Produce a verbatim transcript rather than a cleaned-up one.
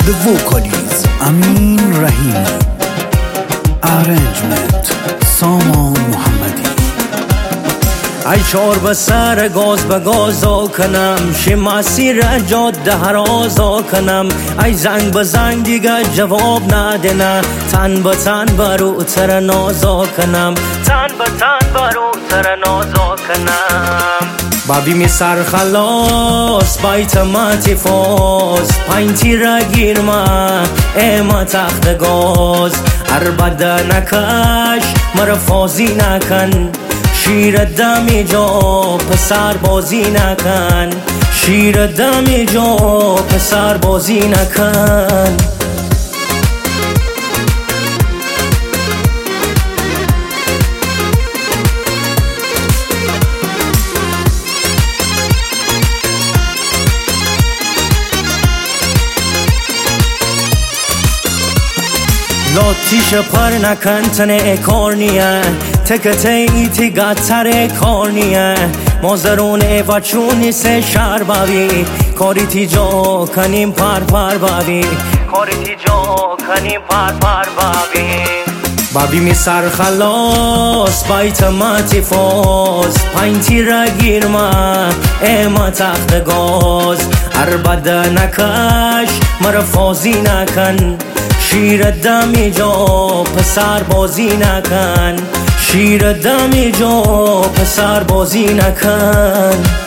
The vocalist Amin Rahimi. Arrangement Saman Mohammadi. ای چار به سر گاز به گازا کنم، شی مسیر جاده هرازا کنم. ای زنگ به زنگ دیگه جواب نده نه، تن به تن برو تر نازا کنم، تن به تن برو تر نازا کنم. بابی می سر خلاص بیت ماتی فاز، پین تیر گیر ما ایما تخت گاز. هر بدنکش مرا فازی نکن، شیر دمی جا پسر بازی نکن، شیر دمی جا پسر بازی نکن. لاتیش پر نکن تنه کار نیه، تکته ایتی گتر کار نیه. مازرون ایوچونی سه شهر باوی، کاری تی جا کنیم پر پر باوی، کاری تی جا کنیم پر پر باوی. بابی می سر خلاص بیت ماتی فاز، پین تیر گیر ما ایما تخت گاز. هر بدنکش مرا فازی نکن، شیر دمی جا پسر بازی نکن، شیر دمی جا پسر بازی نکن.